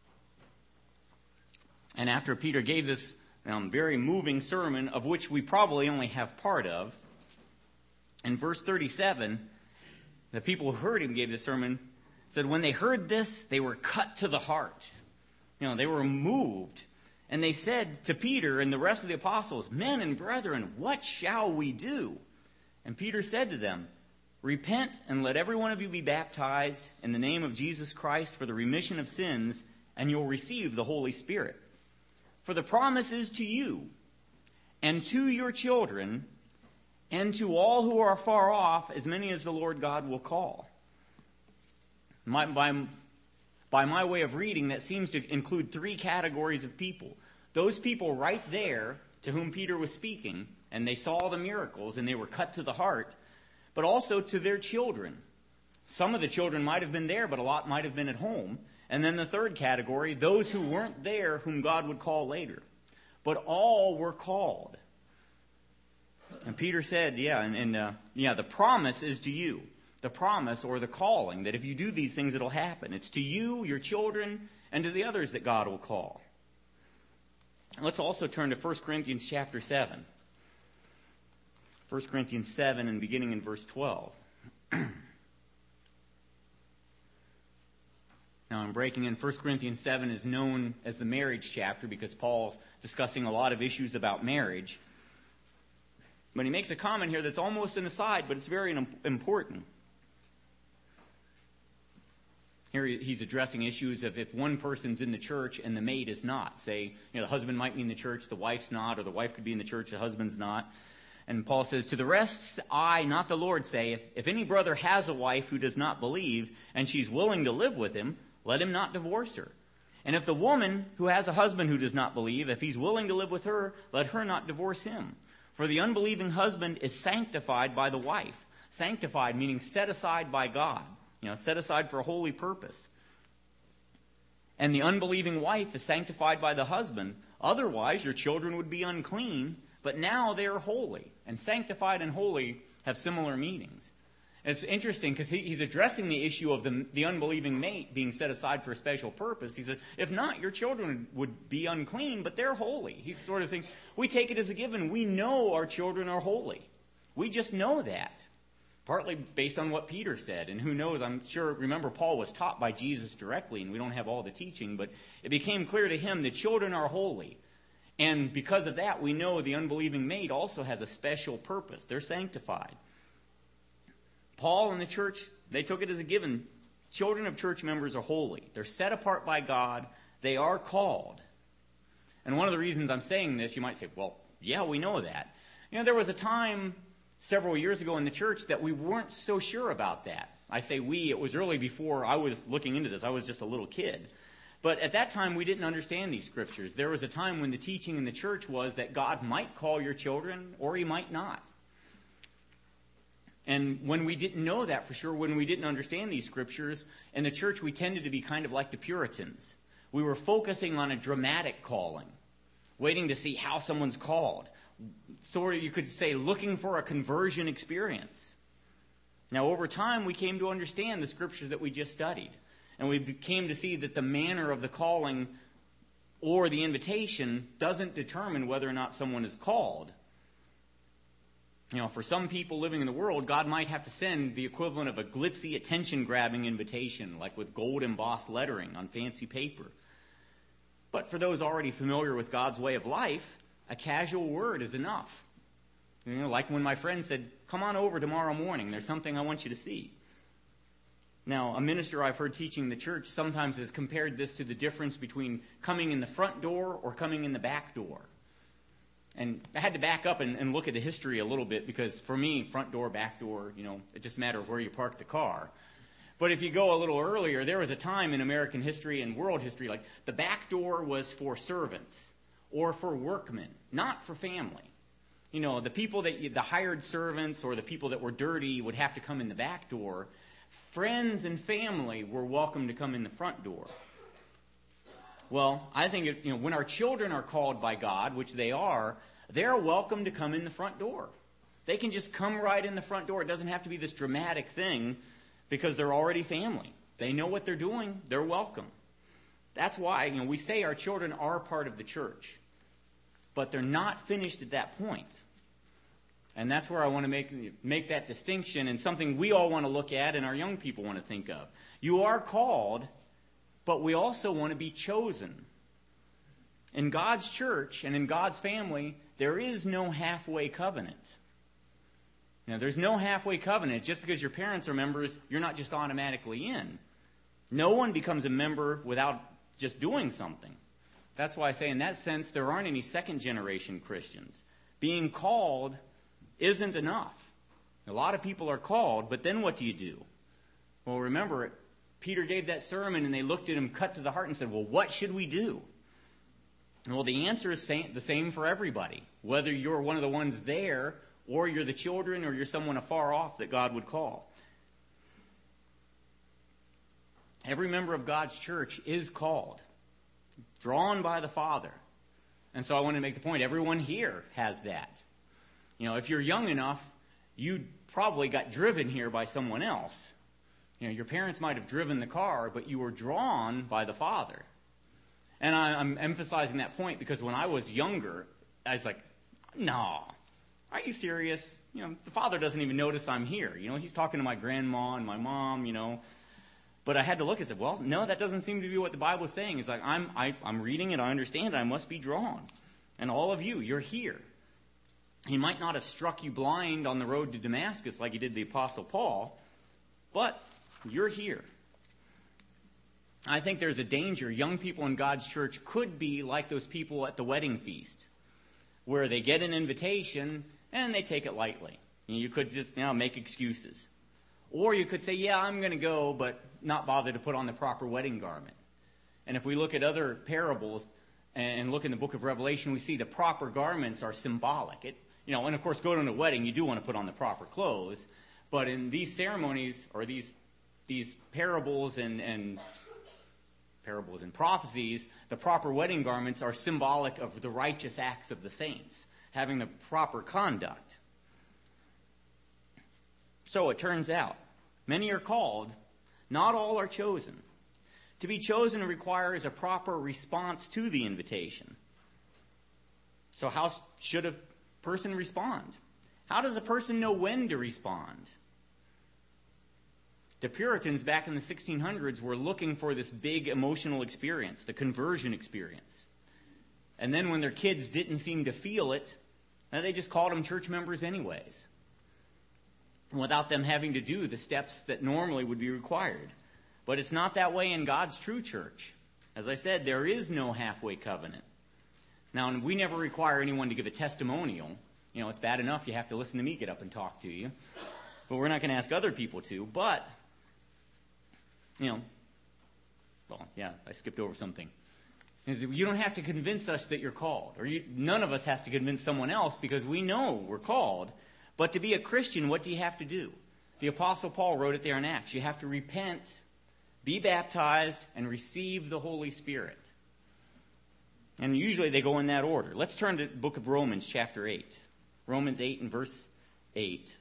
And after Peter gave this um, very moving sermon, of which we probably only have part of, in verse thirty-seven, the people who heard him gave the sermon said, when they heard this, they were cut to the heart. You know, they were moved. And they said to Peter and the rest of the apostles, men and brethren, what shall we do? And Peter said to them, repent and let every one of you be baptized in the name of Jesus Christ for the remission of sins, and you'll receive the Holy Spirit. For the promise is to you and to your children and to all who are far off, as many as the Lord God will call. My, by, by my way of reading, that seems to include three categories of people. Those people right there to whom Peter was speaking, and they saw the miracles and they were cut to the heart, but also to their children. Some of the children might have been there, but a lot might have been at home. And then the third category, those who weren't there, whom God would call later. But all were called. And Peter said, yeah, and, and uh, yeah, the promise is to you. The promise or the calling that if you do these things, it'll happen. It's to you, your children, and to the others that God will call. Let's also turn to First Corinthians chapter seven. First Corinthians seven and beginning in verse twelve. Now, I'm breaking in, First Corinthians seven is known as the marriage chapter because Paul's discussing a lot of issues about marriage. But he makes a comment here that's almost an aside, but it's very important. Here he's addressing issues of if one person's in the church and the maid is not. Say, you know, the husband might be in the church, the wife's not, or the wife could be in the church, the husband's not. And Paul says, to the rest, I, not the Lord, say, if, if any brother has a wife who does not believe, and she's willing to live with him, let him not divorce her. And if the woman who has a husband who does not believe, if he's willing to live with her, let her not divorce him. For the unbelieving husband is sanctified by the wife. Sanctified meaning set aside by God. You know, set aside for a holy purpose. And the unbelieving wife is sanctified by the husband. Otherwise, your children would be unclean, but now they are holy. And sanctified and holy have similar meanings. It's interesting because he, he's addressing the issue of the, the unbelieving mate being set aside for a special purpose. He said, if not, your children would be unclean, but they're holy. He's sort of saying, we take it as a given. We know our children are holy. We just know that. Partly based on what Peter said. And who knows, I'm sure, remember, Paul was taught by Jesus directly, and we don't have all the teaching, but it became clear to him that children are holy. And because of that, we know the unbelieving mate also has a special purpose. They're sanctified. Paul and the church, they took it as a given. Children of church members are holy. They're set apart by God. They are called. And one of the reasons I'm saying this, you might say, well, yeah, we know that. You know, there was a time several years ago in the church that we weren't so sure about that. I say we, it was really before I was looking into this. I was just a little kid. But at that time, we didn't understand these scriptures. There was a time when the teaching in the church was that God might call your children or he might not. And when we didn't know that for sure, when we didn't understand these scriptures, in the church we tended to be kind of like the Puritans. We were focusing on a dramatic calling, waiting to see how someone's called. Sort of, you could say, looking for a conversion experience. Now, over time, we came to understand the scriptures that we just studied. And we came to see that the manner of the calling or the invitation doesn't determine whether or not someone is called. You know, for some people living in the world, God might have to send the equivalent of a glitzy, attention-grabbing invitation, like with gold embossed lettering on fancy paper. But for those already familiar with God's way of life, a casual word is enough. You know, like when my friend said, come on over tomorrow morning, there's something I want you to see. Now, a minister I've heard teaching the church sometimes has compared this to the difference between coming in the front door or coming in the back door. And I had to back up and, and look at the history a little bit because for me, front door, back door, you know, it's just a matter of where you park the car. But if you go a little earlier, there was a time in American history and world history, like the back door was for servants or for workmen, not for family. You know, the people that, you, the hired servants or the people that were dirty would have to come in the back door. Friends and family were welcome to come in the front door. Well, I think if, you know, when our children are called by God, which they are, they're welcome to come in the front door. They can just come right in the front door. It doesn't have to be this dramatic thing because they're already family. They know what they're doing. They're welcome. That's why, you know, we say our children are part of the church. But they're not finished at that point. And that's where I want to make, make that distinction and something we all want to look at and our young people want to think of. You are called, but we also want to be chosen. In God's church and in God's family, there is no halfway covenant. Now, there's no halfway covenant. Just because your parents are members, you're not just automatically in. No one becomes a member without just doing something. That's why I say in that sense, there aren't any second-generation Christians. Being called isn't enough. A lot of people are called, but then what do you do? Well, remember, Peter gave that sermon and they looked at him cut to the heart and said, well, what should we do? Well, the answer is the same for everybody. Whether you're one of the ones there or you're the children or you're someone afar off that God would call. Every member of God's church is called, drawn by the Father. And so I want to make the point, everyone here has that. You know, if you're young enough, you probably got driven here by someone else. You know, your parents might have driven the car, but you were drawn by the Father. And I, I'm emphasizing that point because when I was younger, I was like, no, are you serious? You know, the Father doesn't even notice I'm here. You know, he's talking to my grandma and my mom, you know. But I had to look and say, well, no, that doesn't seem to be what the Bible is saying. It's like, I'm, I, I'm reading it, I understand it, I must be drawn. And all of you, you're here. He might not have struck you blind on the road to Damascus like he did the Apostle Paul, but you're here. I think there's a danger. Young people in God's church could be like those people at the wedding feast, where they get an invitation and they take it lightly. You could just, you know, make excuses. Or you could say, yeah, I'm going to go, but not bother to put on the proper wedding garment. And if we look at other parables and look in the book of Revelation, we see the proper garments are symbolic. It, you know, and of course, go to a wedding, you do want to put on the proper clothes. But in these ceremonies, or these these parables and, and parables and prophecies, the proper wedding garments are symbolic of the righteous acts of the saints, having the proper conduct. So it turns out, many are called, not all are chosen. To be chosen requires a proper response to the invitation. So how should a person respond? How does a person know when to respond? The Puritans back in the sixteen hundreds were looking for this big emotional experience, the conversion experience. And then when their kids didn't seem to feel it, they just called them church members anyways, without them having to do the steps that normally would be required. But it's not that way in God's true church. As I said, there is no halfway covenant. Now, we never require anyone to give a testimonial. You know, it's bad enough you have to listen to me get up and talk to you. But we're not going to ask other people to. But, you know, well, yeah, I skipped over something. You don't have to convince us that you're called. Or you, none of us has to convince someone else because we know we're called. But to be a Christian, what do you have to do? The Apostle Paul wrote it there in Acts. You have to repent, be baptized, and receive the Holy Spirit. And usually they go in that order. Let's turn to the book of Romans, chapter eight. Romans eight and verse eight.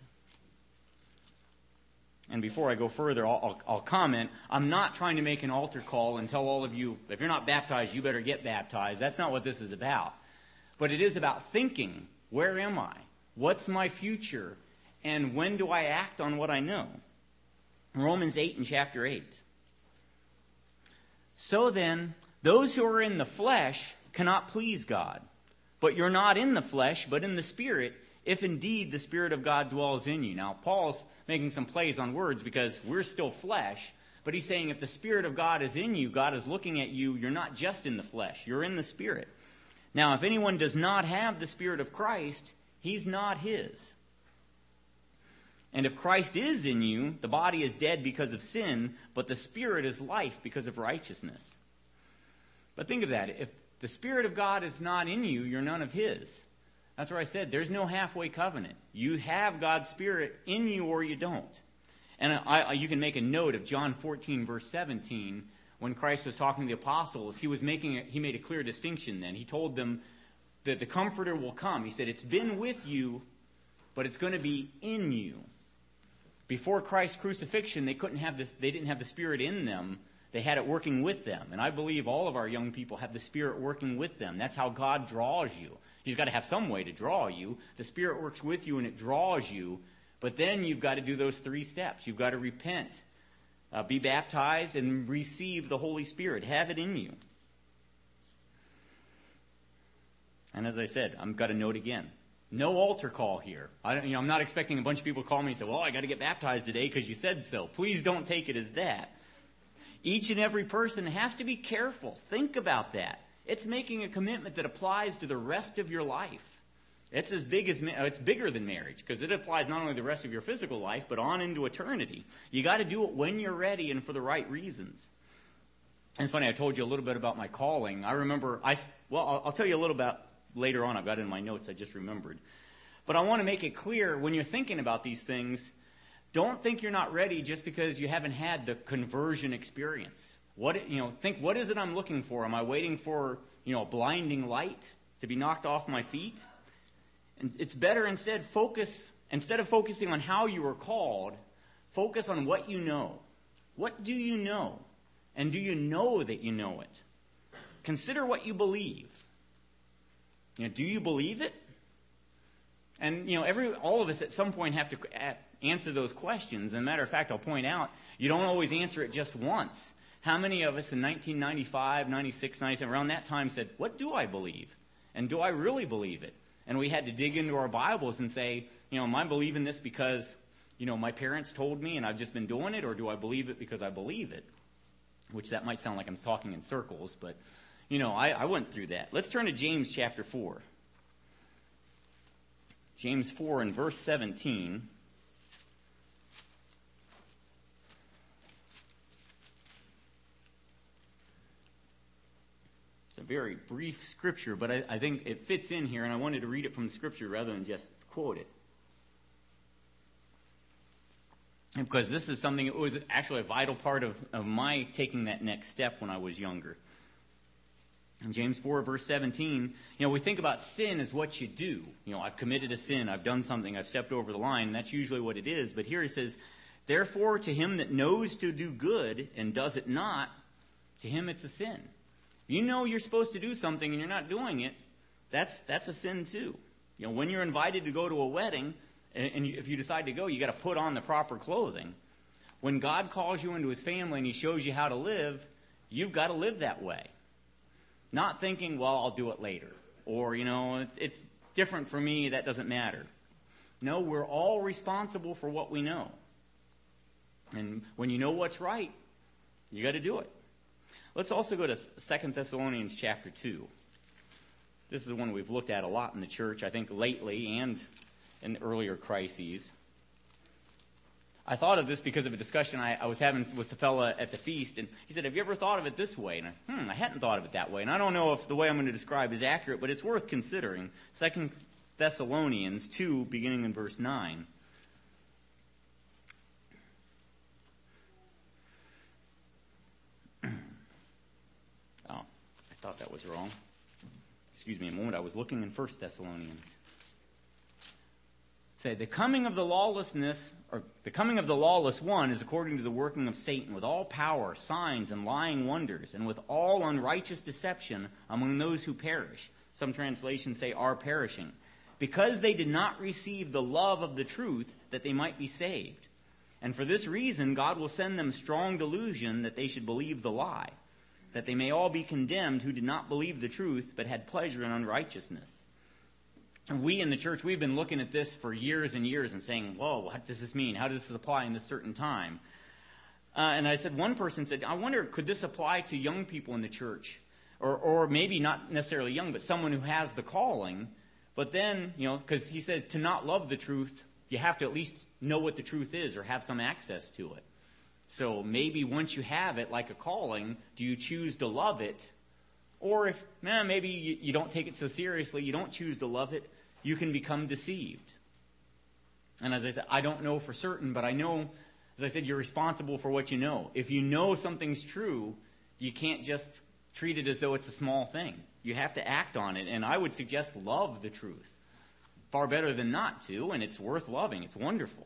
And before I go further, I'll, I'll, I'll comment. I'm not trying to make an altar call and tell all of you, if you're not baptized, you better get baptized. That's not what this is about. But it is about thinking, where am I? What's my future? And when do I act on what I know? Romans eight and chapter eight. So then, those who are in the flesh cannot please God. But you're not in the flesh, but in the Spirit, if indeed the Spirit of God dwells in you. Now, Paul's making some plays on words because we're still flesh. But he's saying if the Spirit of God is in you, God is looking at you, you're not just in the flesh, you're in the Spirit. Now, if anyone does not have the Spirit of Christ, he's not his. And if Christ is in you, the body is dead because of sin, but the Spirit is life because of righteousness. But think of that. If the Spirit of God is not in you, you're none of his. That's where I said there's no halfway covenant. You have God's Spirit in you or you don't. And I, I, you can make a note of John fourteen, verse seventeen. When Christ was talking to the apostles, he was making a, he made a clear distinction then. He told them that the Comforter will come. He said, it's been with you, but it's going to be in you. Before Christ's crucifixion, they couldn't have this, they didn't have the Spirit in them. They had it working with them. And I believe all of our young people have the Spirit working with them. That's how God draws you. He's got to have some way to draw you. The Spirit works with you and it draws you. But then you've got to do those three steps. You've got to repent, uh, be baptized, and receive the Holy Spirit. Have it in you. And as I said, I've got a note again. No altar call here. I don't, you know, I'm not expecting a bunch of people to call me and say, well, I got to get baptized today because you said so. Please don't take it as that. Each and every person has to be careful. Think about that. It's making a commitment that applies to the rest of your life. It's as big as it's bigger than marriage because it applies not only the rest of your physical life but on into eternity. You got to do it when you're ready and for the right reasons. And it's funny. I told you a little bit about my calling. I remember. I well, I'll, I'll tell you a little about later on. I've got it in my notes. I just remembered. But I want to make it clear when you're thinking about these things. Don't think you're not ready just because you haven't had the conversion experience. What, you know, think, what is it I'm looking for? Am I waiting for, you know, a blinding light to be knocked off my feet? And it's better instead focus, instead of focusing on how you were called, focus on what you know. What do you know? And do you know that you know it? Consider what you believe. You know, do you believe it? And, you know, every all of us at some point have to answer those questions. As a matter of fact, I'll point out, you don't always answer it just once. How many of us in nineteen ninety-five, ninety-six, ninety-seven, around that time said, what do I believe? And do I really believe it? And we had to dig into our Bibles and say, you know, am I believing this because, you know, my parents told me and I've just been doing it? Or do I believe it because I believe it? Which that might sound like I'm talking in circles, but, you know, I, I went through that. Let's turn to James chapter four. James four and verse seventeen. It's a very brief scripture, but I, I think it fits in here, and I wanted to read it from the scripture rather than just quote it. because this is something that was actually a vital part of, of my taking that next step when I was younger. In James four, verse seventeen, you know, we think about sin as what you do. You know, I've committed a sin, I've done something, I've stepped over the line, and that's usually what it is. But here he says, therefore, to him that knows to do good and does it not, to him it's a sin. You know you're supposed to do something and you're not doing it, that's that's a sin too. You know, when you're invited to go to a wedding, and, and you, if you decide to go, you got to put on the proper clothing. When God calls you into his family and he shows you how to live, you've got to live that way. Not thinking, well, I'll do it later. Or, you know, it's different for me, that doesn't matter. No, we're all responsible for what we know. And when you know what's right, you got to do it. Let's also go to Second Thessalonians chapter two. This is one we've looked at a lot in the church, I think, lately and in earlier crises. I thought of this because of a discussion I, I was having with the fella at the feast, and he said, have you ever thought of it this way? And I, hmm, I hadn't thought of it that way. And I don't know if the way I'm going to describe is accurate, but it's worth considering. Second Thessalonians two, beginning in verse nine. Oh, I thought that was wrong. Excuse me a moment, I was looking in First Thessalonians. Say, the coming of the lawlessness, or the coming of the lawless one is according to the working of Satan, with all power, signs, and lying wonders, and with all unrighteous deception among those who perish. Some translations say are perishing, because they did not receive the love of the truth that they might be saved. And for this reason, God will send them strong delusion that they should believe the lie, that they may all be condemned who did not believe the truth, but had pleasure in unrighteousness. We in the church, we've been looking at this for years and years and saying, whoa, what does this mean? How does this apply in this certain time? Uh, and I said, one person said, I wonder, could this apply to young people in the church? Or, or maybe not necessarily young, but someone who has the calling. But then, you know, because he said to not love the truth, you have to at least know what the truth is or have some access to it. So maybe once you have it, like a calling, do you choose to love it? Or if, eh, maybe you, you don't take it so seriously, you don't choose to love it, you can become deceived. And as I said, I don't know for certain, but I know, as I said, you're responsible for what you know. If you know something's true, you can't just treat it as though it's a small thing. You have to act on it. And I would suggest love the truth. Far better than not to, and it's worth loving. It's wonderful.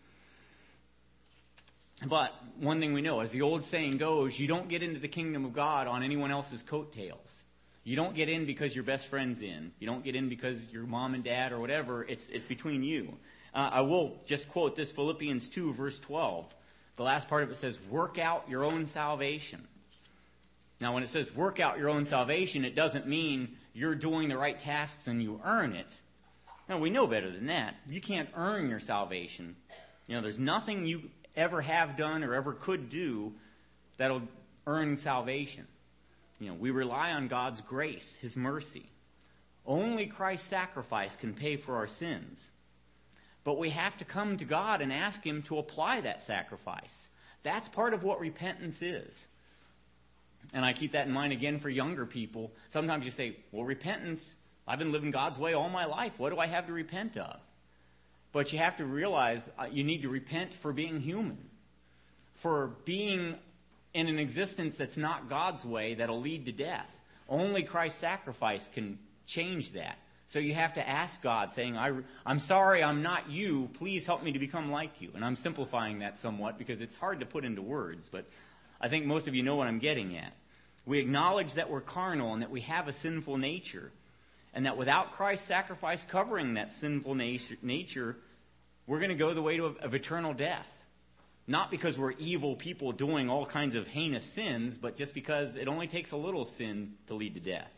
But one thing we know, as the old saying goes, you don't get into the kingdom of God on anyone else's coattails. You don't get in because your best friend's in. You don't get in because your mom and dad or whatever. It's it's between you. Uh, I will just quote this, Philippians two, verse twelve. The last part of it says, work out your own salvation. Now, when it says work out your own salvation, it doesn't mean you're doing the right tasks and you earn it. No, we know better than that. You can't earn your salvation. You know, there's nothing you ever have done or ever could do that'll earn salvation. You know, we rely on God's grace, his mercy. Only Christ's sacrifice can pay for our sins. But we have to come to God and ask him to apply that sacrifice. That's part of what repentance is. And I keep that in mind again for younger people. Sometimes you say, well, repentance, I've been living God's way all my life. What do I have to repent of? But you have to realize uh, you need to repent for being human, for being in an existence that's not God's way that'll lead to death. Only Christ's sacrifice can change that. So you have to ask God, saying, I, I'm sorry I'm not you. Please help me to become like you. And I'm simplifying that somewhat because it's hard to put into words, but I think most of you know what I'm getting at. We acknowledge that we're carnal and that we have a sinful nature, and that without Christ's sacrifice covering that sinful nature, we're going to go the way of, of eternal death. Not because we're evil people doing all kinds of heinous sins, but just because it only takes a little sin to lead to death.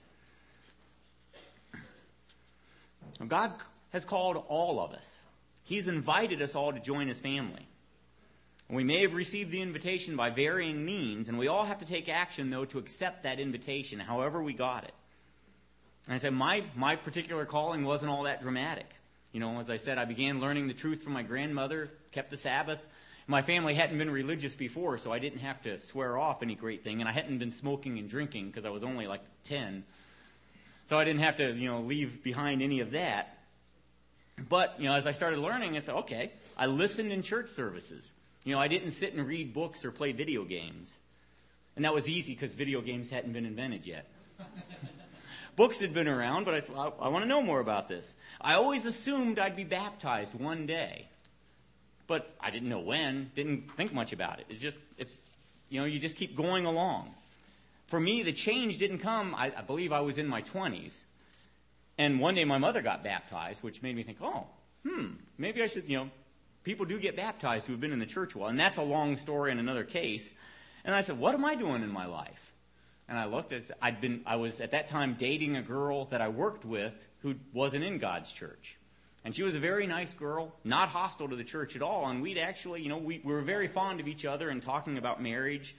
God has called all of us. He's invited us all to join his family. We may have received the invitation by varying means, and we all have to take action, though, to accept that invitation, however we got it. And I said, my, my particular calling wasn't all that dramatic. You know, as I said, I began learning the truth from my grandmother, kept the Sabbath. My family hadn't been religious before, so I didn't have to swear off any great thing. And I hadn't been smoking and drinking because I was only like ten. So I didn't have to, you know, leave behind any of that. But, you know, as I started learning, I said, okay, I listened in church services. You know, I didn't sit and read books or play video games. And that was easy because video games hadn't been invented yet. Books had been around, but I said, well, I, I want to know more about this. I always assumed I'd be baptized one day. But I didn't know when, didn't think much about it. It's just, it's, you know, you just keep going along. For me, the change didn't come, I, I believe I was in my twenties. And one day my mother got baptized, which made me think, oh, hmm, maybe I should, you know, people do get baptized who have been in the church a while. And that's a long story in another case. And I said, what am I doing in my life? And I looked at, I'd been, I was at that time dating a girl that I worked with who wasn't in God's church. And she was a very nice girl, not hostile to the church at all. And we'd actually, you know, we, we were very fond of each other and talking about marriage.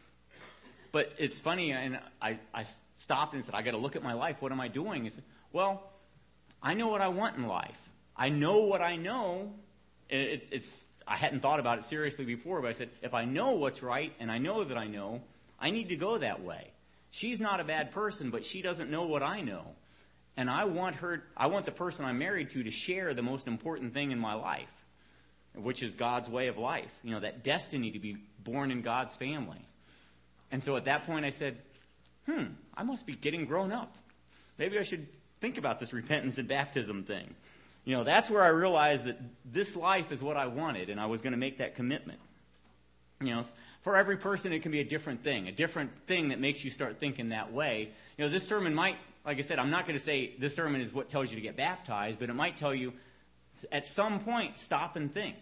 But it's funny, and I, I stopped and said, I got to look at my life. What am I doing? He said, well, I know what I want in life. I know what I know. It's, it's, I hadn't thought about it seriously before, but I said, if I know what's right and I know that I know, I need to go that way. She's not a bad person, but she doesn't know what I know. And I want her, I want the person I'm married to to share the most important thing in my life, which is God's way of life. You know, that destiny to be born in God's family. And so at that point I said, hmm, I must be getting grown up. Maybe I should think about this repentance and baptism thing. You know, that's where I realized that this life is what I wanted, and I was going to make that commitment. You know, for every person, it can be a different thing, a different thing that makes you start thinking that way. You know, this sermon might, like I said, I'm not going to say this sermon is what tells you to get baptized, but it might tell you at some point, stop and think.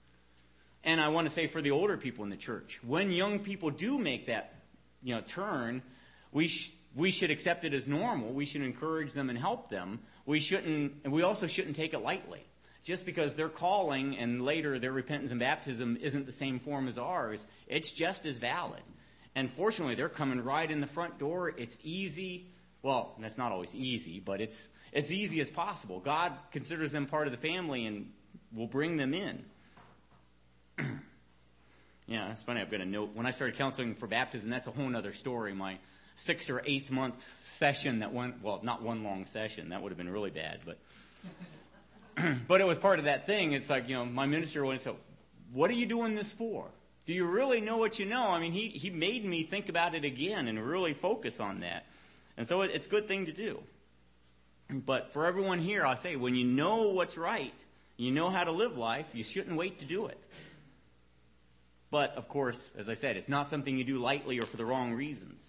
And I want to say for the older people in the church, when young people do make that, you know, turn, we sh- we should accept it as normal. We should encourage them and help them. We shouldn't, and we also shouldn't take it lightly. Just because their calling and later their repentance and baptism isn't the same form as ours, it's just as valid. And fortunately, they're coming right in the front door. It's easy. Well, that's not always easy, but it's as easy as possible. God considers them part of the family and will bring them in. Yeah, it's funny. I've got a note. When I started counseling for baptism, that's a whole other story. My sixth or eighth month session that went, well, not one long session. That would have been really bad, but... But it was part of that thing. It's like, you know, my minister would say, what are you doing this for? Do you really know what you know? I mean, he, he made me think about it again and really focus on that. And so it, it's a good thing to do. But for everyone here, I'll say, when you know what's right, you know how to live life, you shouldn't wait to do it. But, of course, as I said, it's not something you do lightly or for the wrong reasons.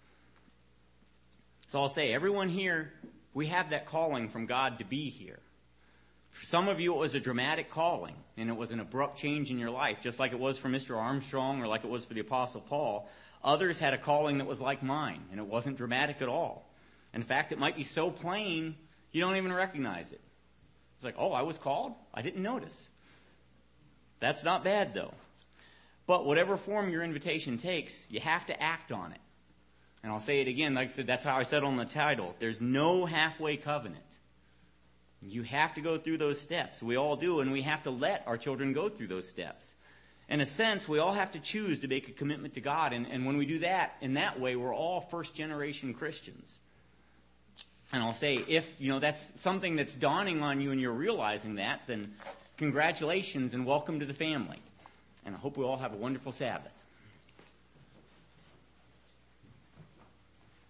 So I'll say, everyone here, we have that calling from God to be here. For some of you, it was a dramatic calling, and it was an abrupt change in your life, just like it was for Mister Armstrong or like it was for the Apostle Paul. Others had a calling that was like mine, and it wasn't dramatic at all. In fact, it might be so plain, you don't even recognize it. It's like, oh, I was called? I didn't notice. That's not bad, though. But whatever form your invitation takes, you have to act on it. And I'll say it again, like I said, that's how I said on the title. There's no halfway covenant. You have to go through those steps. We all do, and we have to let our children go through those steps. In a sense, we all have to choose to make a commitment to God, and, and when we do that, in that way, we're all first-generation Christians. And I'll say, if you know that's something that's dawning on you and you're realizing that, then congratulations and welcome to the family. And I hope we all have a wonderful Sabbath.